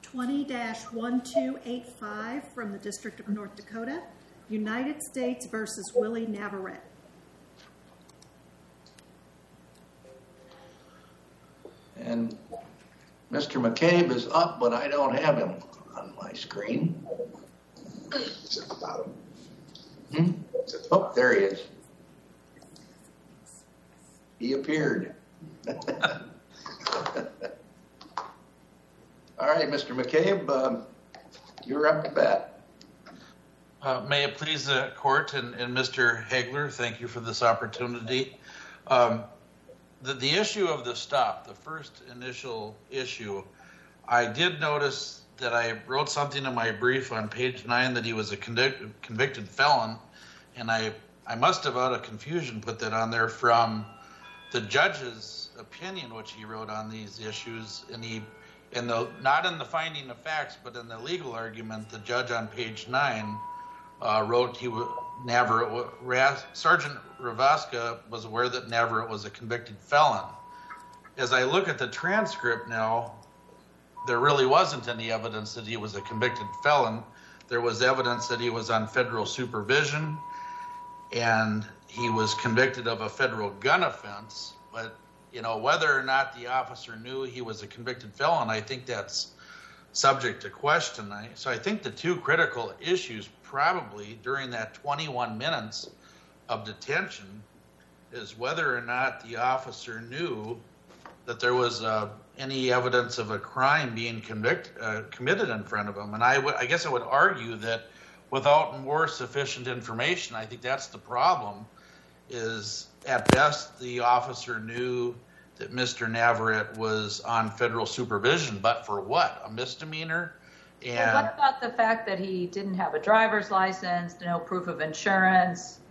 20-1285 from the District of North Dakota, United States versus Willie Navarrete. And Mr. McCabe is up, but I don't have him on my screen. It's at the bottom. Oh, there he is. He appeared. All right, Mr. McCabe, you're up to bat. May it please the court and Mr. Hagler, thank you for this opportunity. The issue of the stop, the first initial issue, I did notice that I wrote something in my brief on page 9 that he was a convicted felon, and I must have, out of confusion, put that on there from the judge's opinion, which he wrote on these issues, and not in the finding of facts, but in the legal argument, the judge on page 9 wrote Sergeant Ravaska was aware that Navarrete was a convicted felon. As I look at the transcript now, there really wasn't any evidence that he was a convicted felon. There was evidence that he was on federal supervision and he was convicted of a federal gun offense. But, whether or not the officer knew he was a convicted felon, I think that's subject to question. So I think the two critical issues probably during that 21 minutes of detention is whether or not the officer knew that there was any evidence of a crime being committed in front of him. And I guess I would argue that without more sufficient information, I think that's the problem, is at best the officer knew that Mr. Navarrete was on federal supervision, but for what? A misdemeanor? And what about the fact that he didn't have a driver's license, no proof of insurance,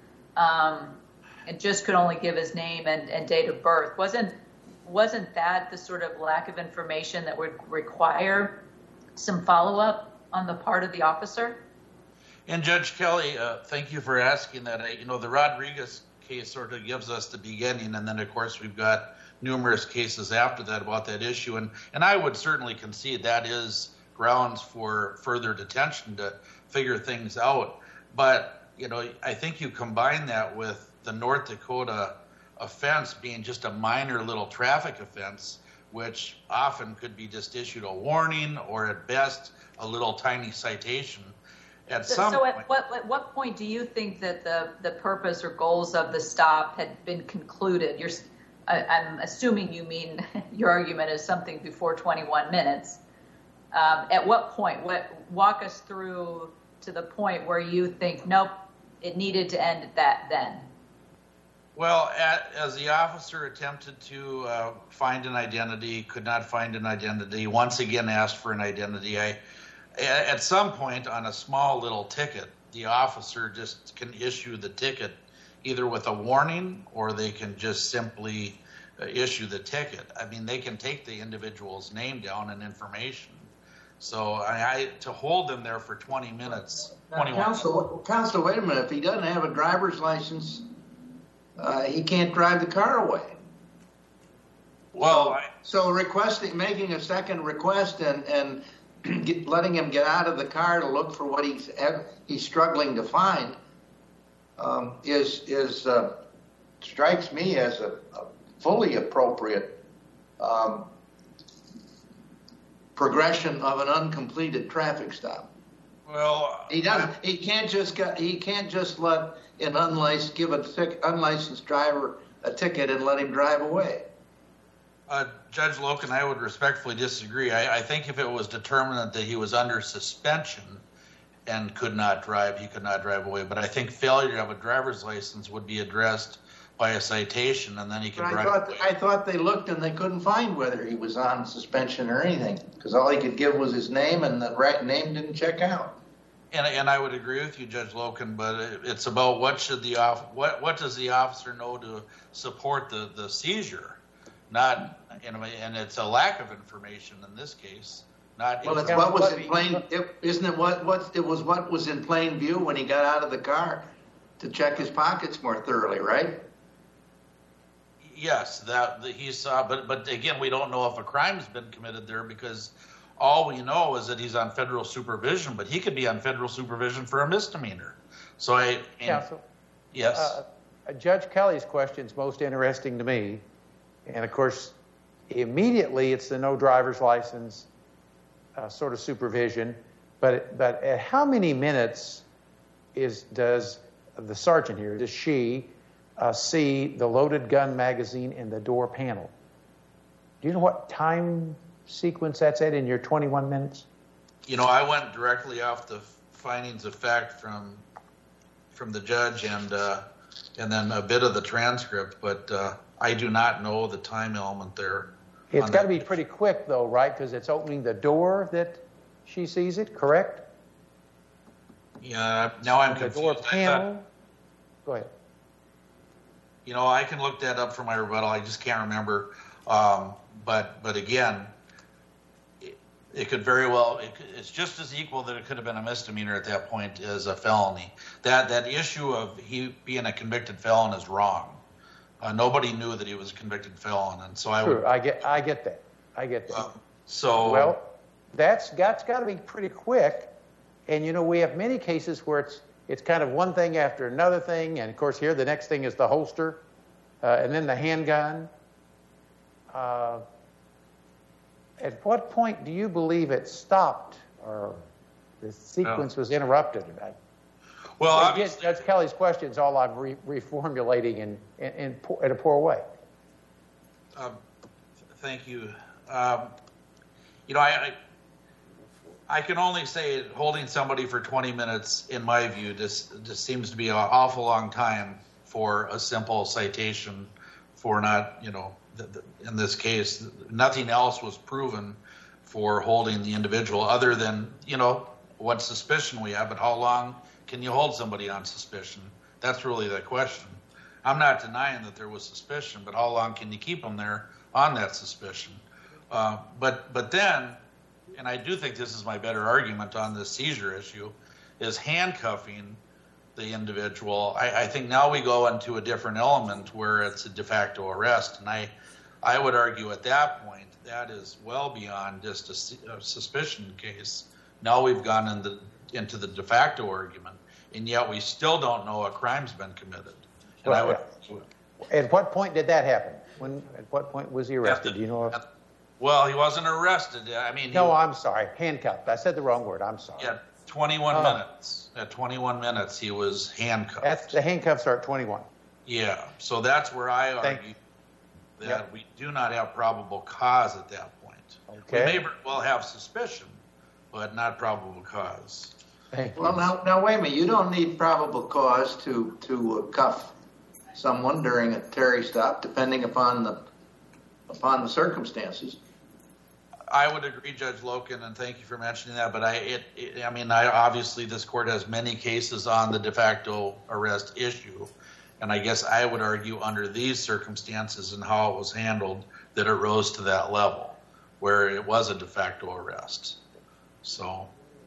and just could only give his name and date of birth? Wasn't that the sort of lack of information that would require some follow-up on the part of the officer? And Judge Kelly, thank you for asking that. The Rodriguez case sort of gives us the beginning, and then of course we've got numerous cases after that about that issue. And I would certainly concede that is grounds for further detention to figure things out. But, I think you combine that with the North Dakota offense being just a minor little traffic offense, which often could be just issued a warning or at best a little tiny citation. At what point do you think that the purpose or goals of the stop had been concluded? I'm assuming you mean your argument is something before 21 minutes. At what point? Walk us through to the point where you think, nope, it needed to end at that then. Well, as the officer attempted to find an identity, could not find an identity, once again asked for an identity, at some point on a small little ticket, the officer just can issue the ticket either with a warning or they can just simply issue the ticket. I mean, they can take the individual's name down and information. So to hold them there for 20 minutes. Counsel, wait a minute. If he doesn't have a driver's license, he can't drive the car away. Well, so making a second request and letting him get out of the car to look for what he's struggling to find strikes me as a fully appropriate progression of an uncompleted traffic stop. Well, he can't just let an unlicensed driver a ticket and let him drive away. Judge Loken, I would respectfully disagree. I think if it was determined that he was under suspension and could not drive, he could not drive away. But I think failure to have a driver's license would be addressed by a citation, and then he could drive away. I thought they looked and they couldn't find whether he was on suspension or anything, because all he could give was his name, and the right name didn't check out. And I would agree with you, Judge Loken, but it's about what does the officer know to support the seizure? Not, and it's a lack of information in this case. It's what was in plain. Isn't it what was in plain view when he got out of the car to check his pockets more thoroughly, right? Yes, that he saw, but again, we don't know if a crime's been committed there because all we know is that he's on federal supervision, but he could be on federal supervision for a misdemeanor. So Counsel, yes. Judge Kelly's question is most interesting to me. And of course, immediately it's the no driver's license sort of supervision. But at how many minutes does the sergeant here, does she see the loaded gun magazine in the door panel? Do you know what time sequence that's at in your 21 minutes? I went directly off the findings of fact from the judge and then a bit of the transcript, but I do not know the time element there. It's got to be pretty quick, though, right? Because it's opening the door that she sees it, correct? Yeah, now I'm confused. The door panel. Go ahead. I can look that up for my rebuttal. I just can't remember. But again, it could very well. It's just as equal that it could have been a misdemeanor at that point as a felony. That issue of he being a convicted felon is wrong. Nobody knew that he was a convicted felon, and so I get that. So that's got to be pretty quick. And we have many cases where it's kind of one thing after another thing, and of course here the next thing is the holster, and then the handgun. At what point do you believe it stopped, or the sequence was interrupted? Well, again, Judge Kelly's question is all I'm reformulating in a poor way. Thank you. I can only say holding somebody for 20 minutes, in my view, just seems to be an awful long time for a simple citation for not, in this case, nothing else was proven for holding the individual other than, what suspicion we have, but how long can you hold somebody on suspicion? That's really the question. I'm not denying that there was suspicion, but how long can you keep them there on that suspicion? But then, and I do think this is my better argument on this seizure issue, is handcuffing the individual. I think now we go into a different element where it's a de facto arrest, and I would argue at that point that is well beyond just a suspicion case. Now we've gone into the de facto argument, and yet we still don't know a crime's been committed. And at what point did that happen? At what point was he arrested? Do you know? Well, he wasn't arrested. I'm sorry. Handcuffed. I said the wrong word. I'm sorry. Yeah, 21 minutes. At 21 minutes, he was handcuffed. The handcuffs are at 21. Yeah, so that's where I argue that we do not have probable cause at that point. Okay. We may well have suspicion, but not probable cause. Well, now wait a minute. You don't need probable cause to cuff someone during a Terry stop, depending upon the circumstances. I would agree, Judge Loken, and thank you for mentioning that. But obviously this court has many cases on the de facto arrest issue, and I guess I would argue under these circumstances and how it was handled that it rose to that level where it was a de facto arrest. So,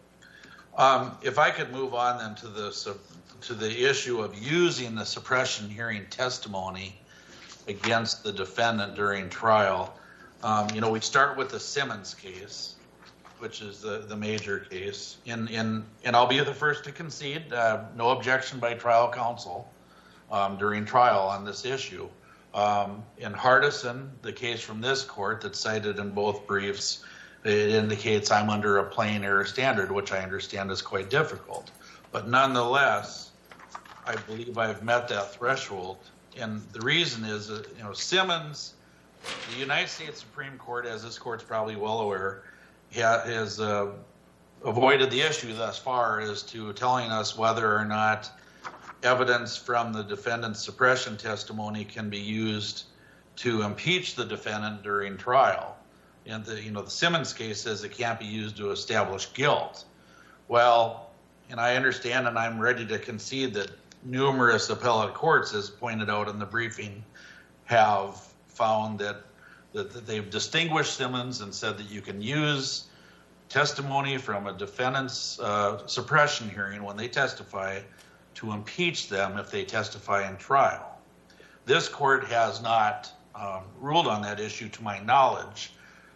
if I could move on then to the issue of using the suppression hearing testimony against the defendant during trial. We start with the Simmons case, which is the major case. And I'll be the first to concede, no objection by trial counsel during trial on this issue. In Hardison, the case from this court that's cited in both briefs, it indicates I'm under a plain error standard, which I understand is quite difficult. But nonetheless, I believe I've met that threshold. And the reason is, Simmons, the United States Supreme Court, as this court's probably well aware, has avoided the issue thus far as to telling us whether or not evidence from the defendant's suppression testimony can be used to impeach the defendant during trial. And the Simmons case says it can't be used to establish guilt. Well, and I understand and I'm ready to concede that numerous appellate courts, as pointed out in the briefing, have found that they've distinguished Simmons and said that you can use testimony from a defendant's suppression hearing when they testify to impeach them if they testify in trial. This court has not ruled on that issue to my knowledge,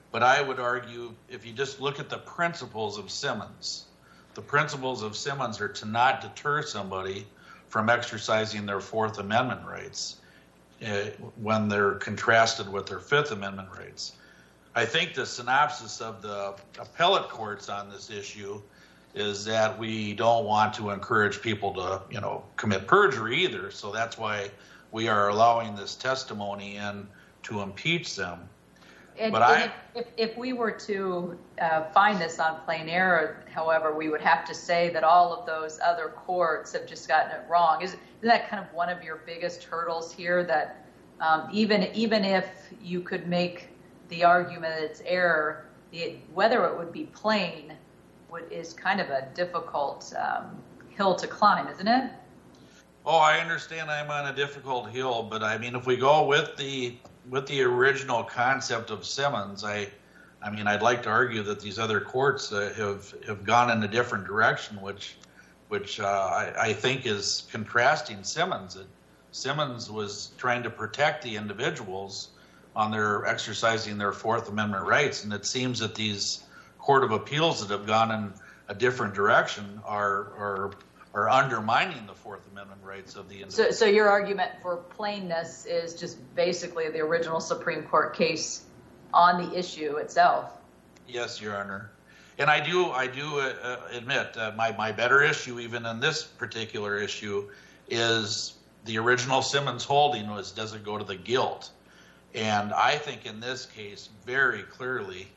But I would argue, if you just look at the principles of Simmons, the principles of Simmons are to not deter somebody from exercising their Fourth Amendment rights when they're contrasted with their Fifth Amendment rights. I think the synopsis of the appellate courts on this issue is that we don't want to encourage people to, commit perjury either. So that's why we are allowing this testimony in to impeach them. And if we were to find this on plain error, however, we would have to say that all of those other courts have just gotten it wrong. Isn't that kind of one of your biggest hurdles here, that even if you could make the argument that it's error, whether it would be plain is kind of a difficult hill to climb, isn't it? Oh, I understand I'm on a difficult hill, but I mean, if we go with the original concept of Simmons, I'd like to argue that these other courts have gone in a different direction, which I think is contrasting Simmons. Simmons was trying to protect the individuals on their exercising their Fourth Amendment rights, and it seems that these Court of Appeals that have gone in a different direction are undermining the Fourth Amendment rights of the individual. So your argument for plainness is just basically the original Supreme Court case on the issue itself. Yes, Your Honor. And I do admit my better issue, even in this particular issue, is the original Simmons holding was, does it go to the guilt? And I think in this case, very clearly,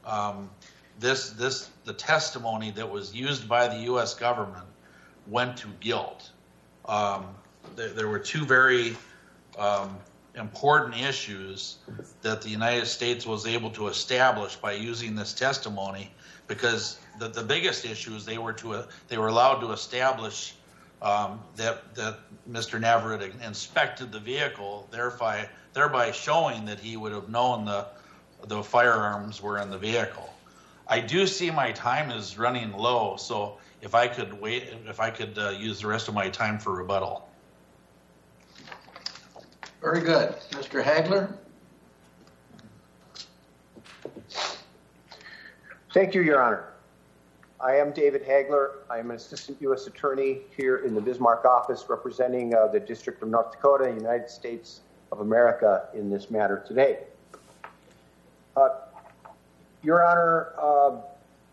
the testimony that was used by the U.S. government went to guilt. There were two very important issues that the United States was able to establish by using this testimony, because the biggest issue is they were allowed to establish that Mr. Navarrete inspected the vehicle, thereby showing that he would have known the firearms were in the vehicle. I do see my time is running low, so if I could use the rest of my time for rebuttal. Very good. Mr. Hagler? Thank you, Your Honor. I am David Hagler. I am an assistant U.S. attorney here in the Bismarck office representing the District of North Dakota, United States of America, in this matter today. Your Honor,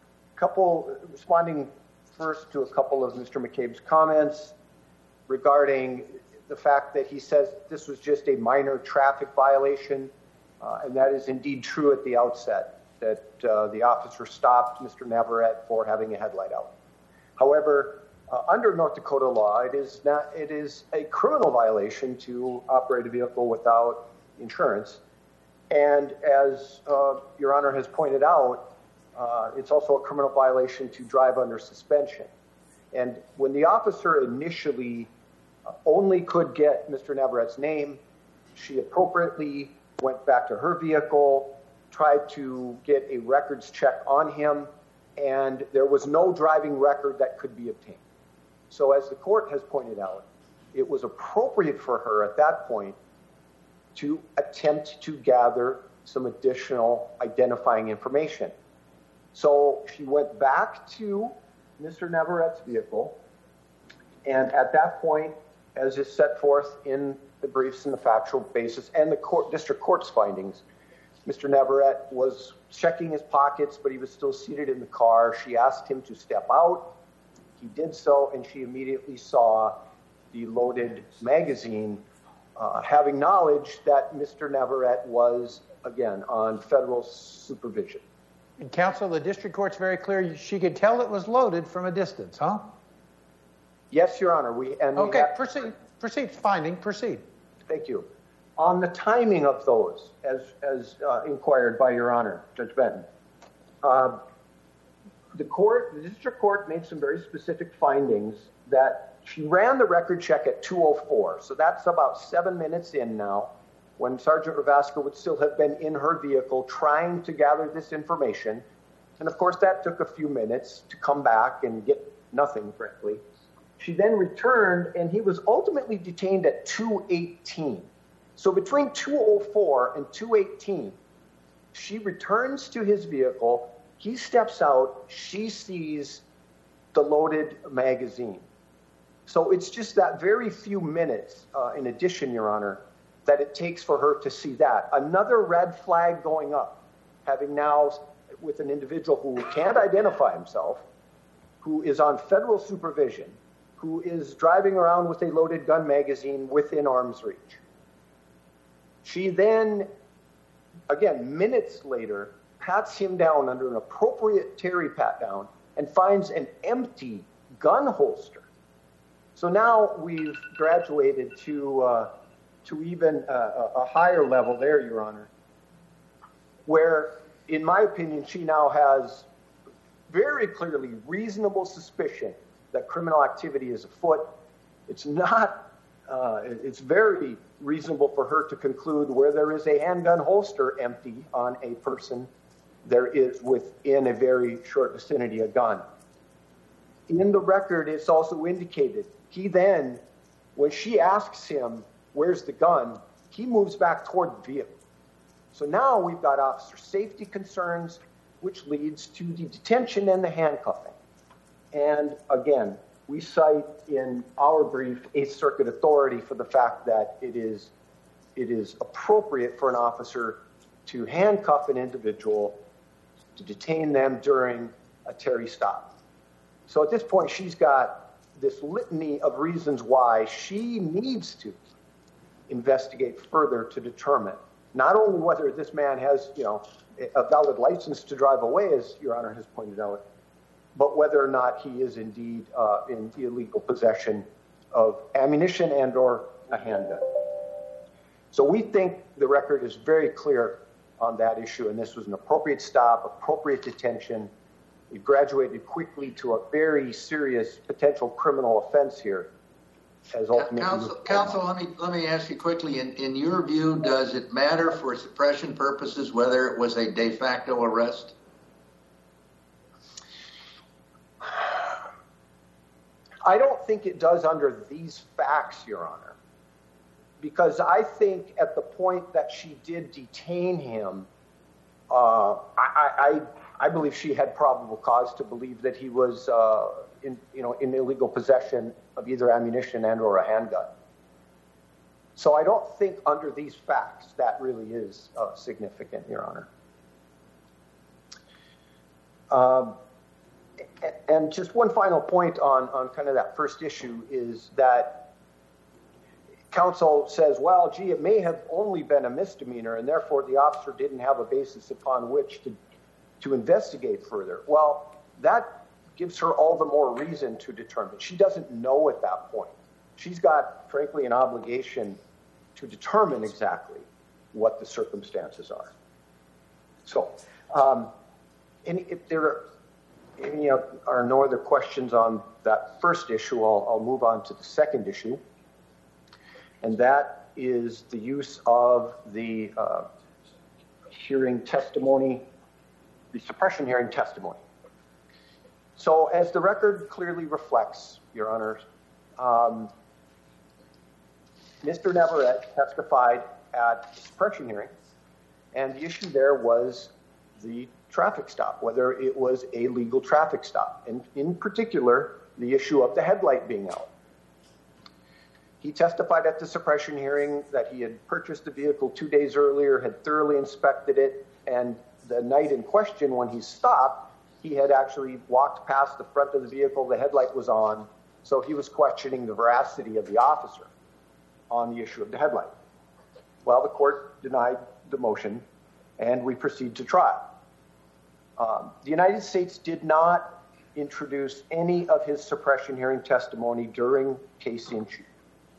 responding first to a couple of Mr. McCabe's comments regarding the fact that he says this was just a minor traffic violation, and that is indeed true at the outset, that the officer stopped Mr. Navarrete for having a headlight out. However, under North Dakota law, it is a criminal violation to operate a vehicle without insurance. And as Your Honor has pointed out, it's also a criminal violation to drive under suspension. And when the officer initially only could get Mr. Navarrete's name, she appropriately went back to her vehicle, tried to get a records check on him, and there was no driving record that could be obtained. So as the court has pointed out, it was appropriate for her at that point to attempt to gather some additional identifying information. So she went back to Mr. Navarrete's vehicle, and at that point, as is set forth in the briefs and the factual basis and the district court's findings, Mr. Navarrete was checking his pockets, but he was still seated in the car. She asked him to step out. He did so, and she immediately saw the loaded magazine, having knowledge that Mr. Navarrete was, again, on federal supervision. And counsel, the district court's very clear. She could tell it was loaded from a distance, huh? Yes, Your Honor. Proceed. Proceed. Thank you. On the timing of those, as inquired by Your Honor, Judge Benton, the district court made some very specific findings that she ran the record check at 2:04. So that's about 7 minutes in now, when Sergeant Ravasca would still have been in her vehicle trying to gather this information. And of course, that took a few minutes to come back and get nothing, frankly. She then returned, and he was ultimately detained at 2:18. So between 2:04 and 2:18, She returns to his vehicle. He steps out. She sees the loaded magazine. So it's just that very few minutes, in addition, Your Honor, that it takes for her to see that. Another red flag going up, having now with an individual who can't identify himself, who is on federal supervision, who is driving around with a loaded gun magazine within arm's reach. She then, again, minutes later, pats him down under an appropriate Terry pat down and finds an empty gun holster. So now we've graduated to even a higher level there, Your Honor, where, in my opinion, she now has very clearly reasonable suspicion that criminal activity is afoot. It's not, it's very reasonable for her to conclude where there is a handgun holster empty on a person, there is within a very short vicinity a gun. In the record, it's also indicated he then, when she asks him, where's the gun, he moves back toward the vehicle. So now we've got officer safety concerns, which leads to the detention and the handcuffing. And again, we cite in our brief Eighth Circuit authority for the fact that it is appropriate for an officer to handcuff an individual, to detain them during a Terry stop. So at this point, she's got this litany of reasons why she needs to investigate further to determine not only whether this man has, a valid license to drive away, as Your Honor has pointed out, but whether or not he is indeed in illegal possession of ammunition and or a handgun. So we think the record is very clear on that issue, and this was an appropriate stop, appropriate detention. It graduated quickly to a very serious potential criminal offense here. As ultimately Counsel, let me ask you quickly. In your view, does it matter for suppression purposes whether it was a de facto arrest? I don't think it does under these facts, Your Honor, because I think at the point that she did detain him, I believe she had probable cause to believe that he was in illegal possession of either ammunition and or a handgun. So I don't think under these facts that really is significant, Your Honor. And just one final point on kind of that first issue is that counsel says, well, gee, it may have only been a misdemeanor and therefore the officer didn't have a basis upon which to investigate further. Well, that gives her all the more reason to determine. She doesn't know at that point. She's got, frankly, an obligation to determine exactly what the circumstances are. So, and if there are no other questions on that first issue, I'll move on to the second issue. And that is the use of the hearing testimony, the suppression hearing testimony. So as the record clearly reflects, Your Honors, Mr. Navarrete testified at the suppression hearing, and the issue there was the traffic stop, whether it was a legal traffic stop, and in particular, the issue of the headlight being out. He testified at the suppression hearing that he had purchased the vehicle 2 days earlier, had thoroughly inspected it, and the night in question when he stopped, he had actually walked past the front of the vehicle, the headlight was on, so he was questioning the veracity of the officer on the issue of the headlight. Well, the court denied the motion, and we proceed to trial. The United States did not introduce any of his suppression hearing testimony during case in chief.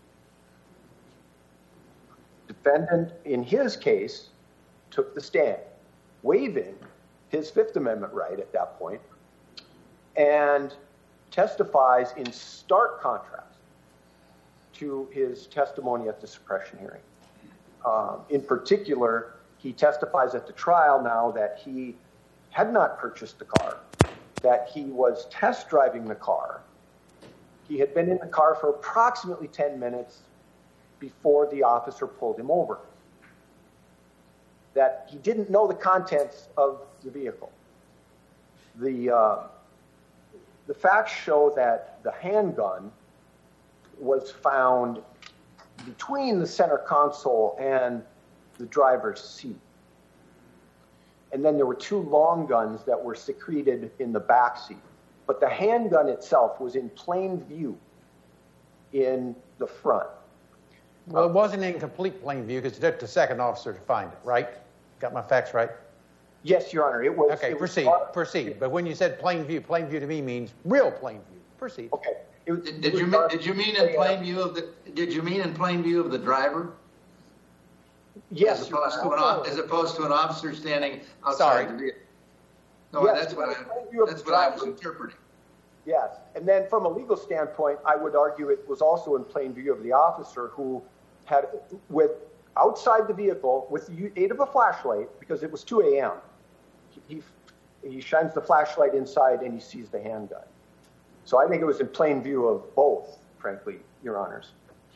Defendant, in his case, took the stand, waiving his Fifth Amendment right at that point, and testifies in stark contrast to his testimony at the suppression hearing. In particular, he testifies at the trial now that he had not purchased the car, that he was test driving the car. He had been in the car for approximately 10 minutes before the officer pulled him over. that he didn't know the contents of the vehicle. The facts show that the handgun was found between the center console and the driver's seat. And then there were 2 long guns that were secreted in the back seat. But the handgun itself was in plain view in the front. Well, it wasn't in complete plain view because it took the second officer to find it, right? Got my facts right? Yes, Your Honor. It was. Okay, it was proceed. But when you said plain view to me means real plain view. Proceed. Okay. Did you mean in plain view of the driver? Yes. As opposed to an officer standing outside the vehicle. No, yes, that's what I was interpreting. Yes. And then from a legal standpoint, I would argue it was also in plain view of the officer who had, outside the vehicle with the aid of a flashlight, because it was 2 a.m., he shines the flashlight inside and he sees the handgun. So I think it was in plain view of both, frankly, Your Honors.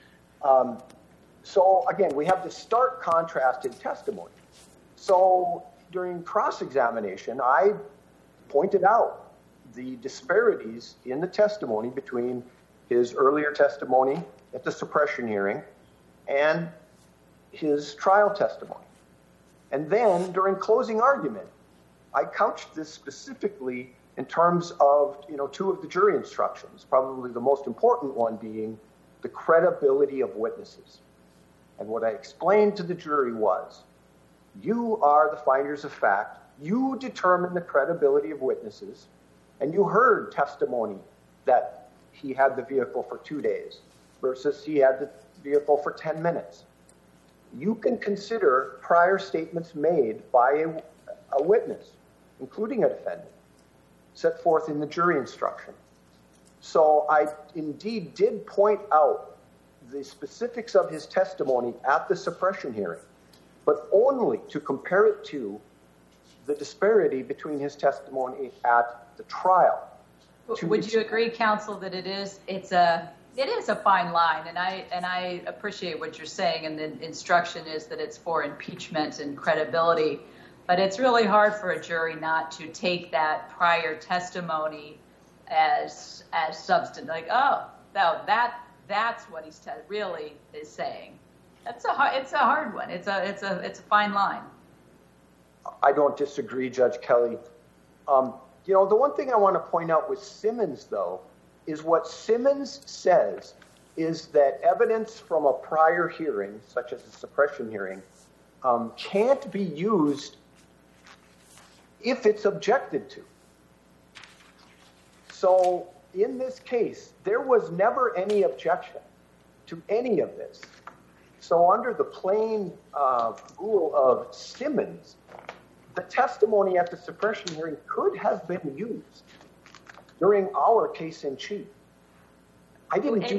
So again, we have this stark contrast in testimony. So during cross-examination, I pointed out the disparities in the testimony between his earlier testimony at the suppression hearing and his trial testimony. And then during closing argument, I couched this specifically in terms of, 2 of the jury instructions, probably the most important one being the credibility of witnesses. And what I explained to the jury was, you are the finders of fact, you determine the credibility of witnesses, and you heard testimony that he had the vehicle for 2 days versus he had the vehicle for 10 minutes. You can consider prior statements made by a witness, including a defendant, set forth in the jury instruction. So I indeed did point out the specifics of his testimony at the suppression hearing, but only to compare it to the disparity between his testimony at the trial. Would you agree, counsel, that it is a fine line, and I appreciate what you're saying, and the instruction is that it's for impeachment and credibility, but it's really hard for a jury not to take that prior testimony as substantive, like, oh, no, that's what he's really is saying. It's a hard one. It's a fine line. I don't disagree, Judge Kelly. The one thing I want to point out with Simmons, though, is what Simmons says is that evidence from a prior hearing, such as a suppression hearing, can't be used if it's objected to. So in this case, there was never any objection to any of this. So under the plain rule of Simmons, the testimony at the suppression hearing could have been used during our case in chief. I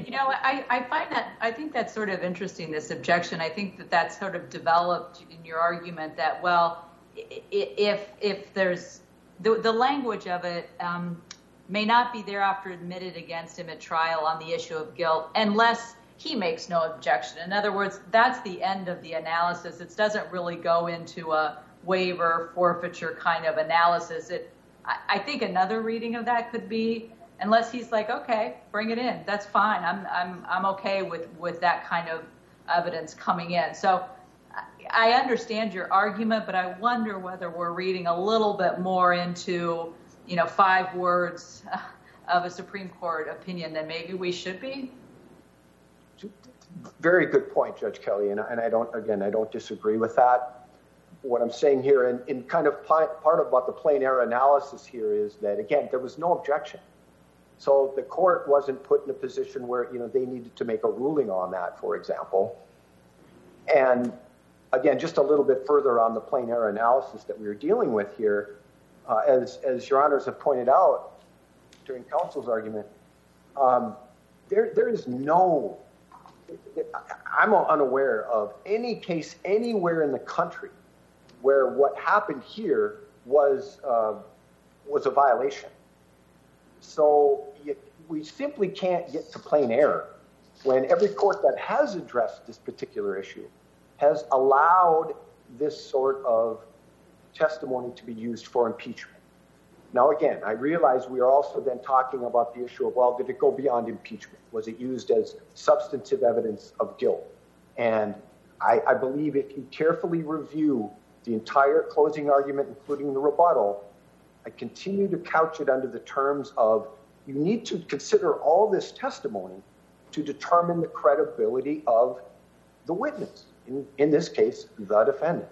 think that's sort of interesting, this objection. I think that's sort of developed in your argument that, well, if there's the language of it may not be thereafter admitted against him at trial on the issue of guilt unless he makes no objection. In other words, that's the end of the analysis. It doesn't really go into a waiver, forfeiture kind of analysis. I think another reading of that could be, unless he's like, okay, bring it in, that's fine. I'm okay with that kind of evidence coming in. So I understand your argument, but I wonder whether we're reading a little bit more into, 5 words of a Supreme Court opinion than maybe we should be. Very good point, Judge Kelly, and I don't disagree with that. What I'm saying here, and kind of part about the plain error analysis here is that, again, there was no objection. So the court wasn't put in a position where, they needed to make a ruling on that, for example. And again, just a little bit further on the plain error analysis that we were dealing with here, as your honors have pointed out during counsel's argument, there is no, I'm unaware of any case anywhere in the country where what happened here was a violation. So we simply can't get to plain error when every court that has addressed this particular issue has allowed this sort of testimony to be used for impeachment. Now, again, I realize we are also then talking about the issue of, well, did it go beyond impeachment? Was it used as substantive evidence of guilt? And I believe if you carefully review the entire closing argument, including the rebuttal, I continue to couch it under the terms of you need to consider all this testimony to determine the credibility of the witness, in this case, the defendant.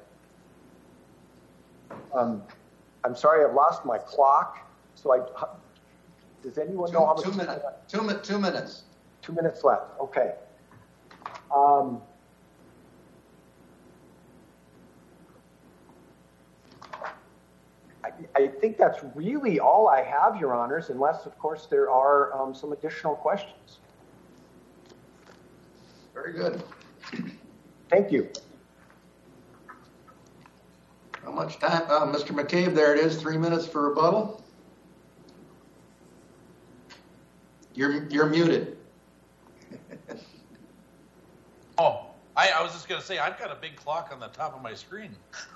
I'm sorry, I've lost my clock. So does anyone know how much 2 minutes? 2 minutes. 2 minutes left. Okay. I think that's really all I have, Your Honors, unless, of course, there are some additional questions. Very good. Thank you. How much time? Mr. McCabe, there it is, 3 minutes for rebuttal. You're muted. Oh, I was just going to say, I've got a big clock on the top of my screen.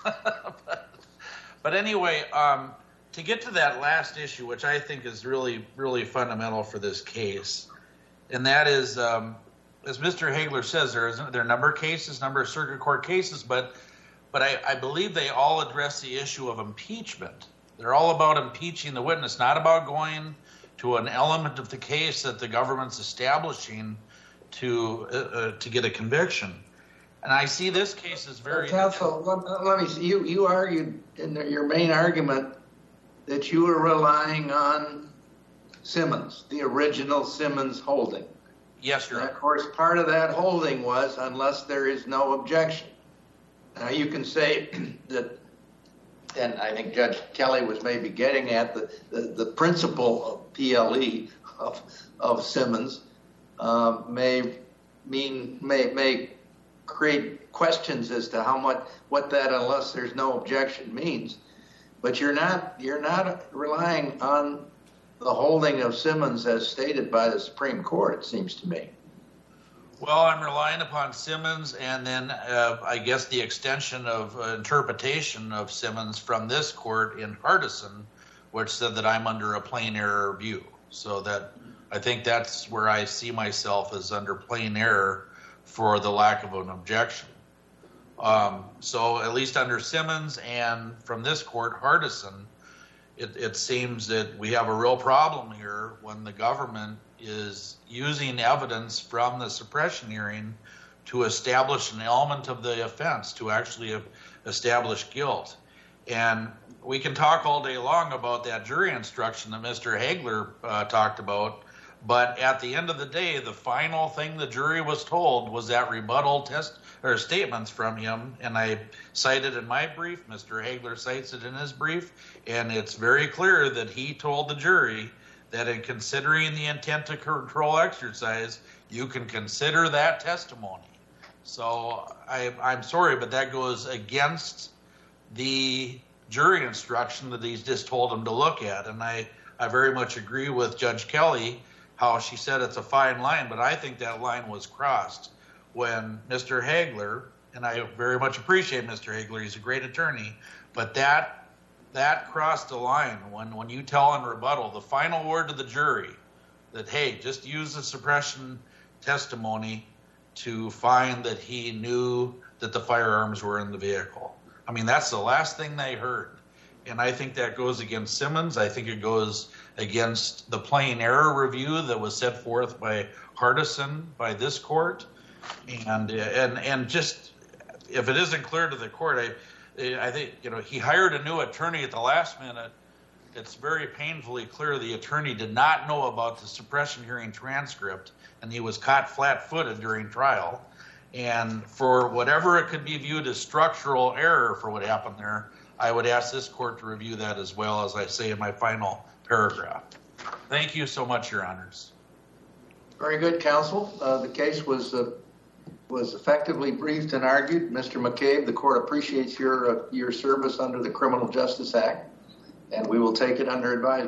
But anyway, to get to that last issue, which I think is really, really fundamental for this case, and that is, as Mr. Hagler says, there are a number of cases, number of circuit court cases, but I believe they all address the issue of impeachment. They're all about impeaching the witness, not about going to an element of the case that the government's establishing to get a conviction. And I see this case as very... Counsel, let me see. You argued in your main argument that you were relying on Simmons, the original Simmons holding. Yes, Your Honor. And of course, part of that holding was unless there is no objection. Now, you can say that, and I think Judge Kelly was maybe getting at the principle of PLE of Simmons may create questions as to what that unless there's no objection means. But you're not relying on the holding of Simmons as stated by the Supreme Court, it seems to me. Well, I'm relying upon Simmons and then I guess the extension of interpretation of Simmons from this court in Hardison, which said that I'm under a plain error view. So that I think that's where I see myself as under plain error for the lack of an objection. So at least under Simmons and from this court, Hardison, it seems that we have a real problem here when the government is using evidence from the suppression hearing to establish an element of the offense, to actually establish guilt. And we can talk all day long about that jury instruction that Mr. Hagler talked about, but at the end of the day, the final thing the jury was told was that rebuttal test or statements from him, and I cited in my brief, Mr. Hagler cites it in his brief, and it's very clear that he told the jury that in considering the intent to control exercise, you can consider that testimony. So I'm sorry, but that goes against the jury instruction that he's just told him to look at. And I very much agree with Judge Kelly, how she said it's a fine line, but I think that line was crossed when Mr. Hagler, and I very much appreciate Mr. Hagler, he's a great attorney, but that crossed the line when you tell in rebuttal, the final word to the jury, that, hey, just use the suppression testimony to find that he knew that the firearms were in the vehicle. I mean, that's the last thing they heard. And I think that goes against Simmons. I think it goes against the plain error review that was set forth by Hardison, by this court. And just, if it isn't clear to the court, I think, he hired a new attorney at the last minute. It's very painfully clear the attorney did not know about the suppression hearing transcript, and he was caught flat-footed during trial. And for whatever it could be viewed as structural error for what happened there, I would ask this court to review that as well, as I say in my final paragraph. Thank you so much, Your Honors. Very good, counsel. The case was effectively briefed and argued. Mr. McCabe, the court appreciates your service under the Criminal Justice Act, and we will take it under advisement.